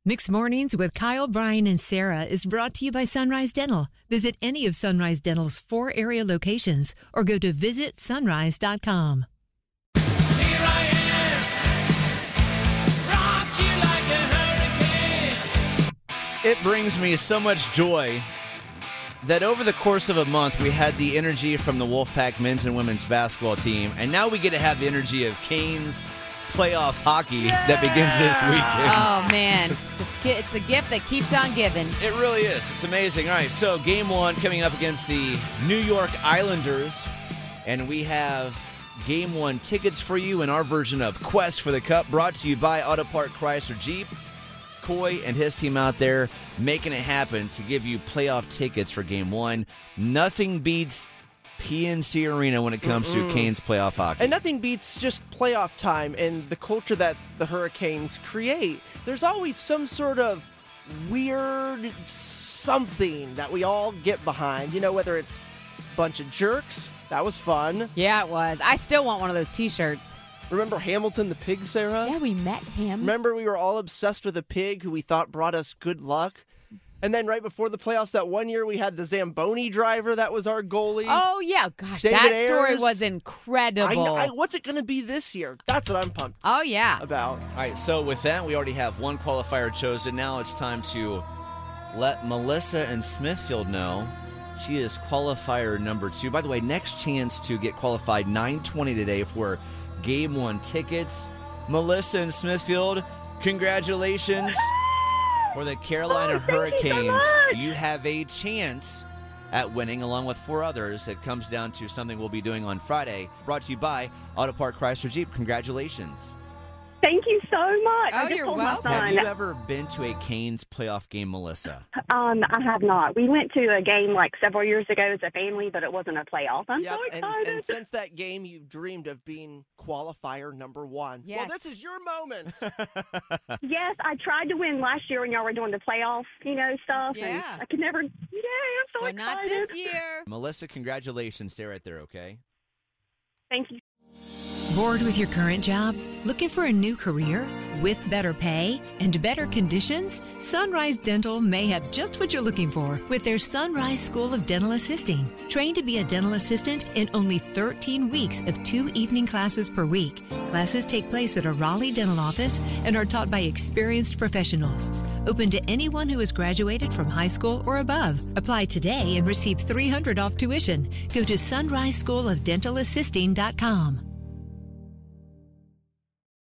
Mixed Mornings with Kyle, Brian, and Sarah is brought to you by Sunrise Dental. Visit any of Sunrise Dental's 4 area locations or go to visitsunrise.com. Here I am, rock you like a hurricane. It brings me so much joy that over the course of a month, we had the energy from the Wolfpack men's and women's basketball team, and now we get to have the energy of Canes playoff hockey that begins this weekend. Oh, man. It's a gift that keeps on giving. It really is. It's amazing. All right, so game 1 coming up against the New York Islanders, and we have game 1 tickets for you in our version of Quest for the Cup, brought to you by Auto Park Chrysler Jeep. Coy and his team out there making it happen to give you playoff tickets for game 1. Nothing beats PNC Arena when it comes to Canes playoff hockey. And nothing beats just playoff time and the culture that the Hurricanes create. There's always some sort of weird something that we all get behind. You know, whether it's a bunch of jerks. That was fun. Yeah, it was. I still want one of those T-shirts. Remember Hamilton the pig, Sarah? Yeah, we met him. Remember we were all obsessed with a pig who we thought brought us good luck? And then right before the playoffs that one year, we had the Zamboni driver that was our goalie. Oh, yeah. Gosh, David that Ayers. story was incredible. What's it going to be this year? That's what I'm pumped Oh, yeah. about. All right, so with that, we already have one qualifier chosen. Now it's time to let Melissa in Smithfield know she is qualifier number 2. By the way, next chance to get qualified 9:20 today for game 1 tickets. Melissa in Smithfield, congratulations. For the Carolina Hurricanes, you have a chance at winning along with 4 others. It comes down to something we'll be doing on Friday. Brought to you by Auto Park Chrysler Jeep. Congratulations. Thank you so much. Oh, I just you're told welcome. my Have son. you ever been to a Canes playoff game, Melissa? I have not. We went to a game like several years ago as a family, but it wasn't a playoff. I'm so excited. And since that game, you've dreamed of being qualifier number 1. Yes. Well, this is your moment. Yes, I tried to win last year when y'all were doing the playoff, stuff. Yeah. And I could never. Yeah, I'm so Well, excited. not this year. Melissa, congratulations. Stay right there, okay? Thank you. Bored with your current job? Looking for a new career? With better pay and better conditions? Sunrise Dental may have just what you're looking for with their Sunrise School of Dental Assisting. Trained to be a dental assistant in only 13 weeks of 2 evening classes per week. Classes take place at a Raleigh dental office and are taught by experienced professionals. Open to anyone who has graduated from high school or above. Apply today and receive $300 off tuition. Go to sunriseschoolofdentalassisting.com.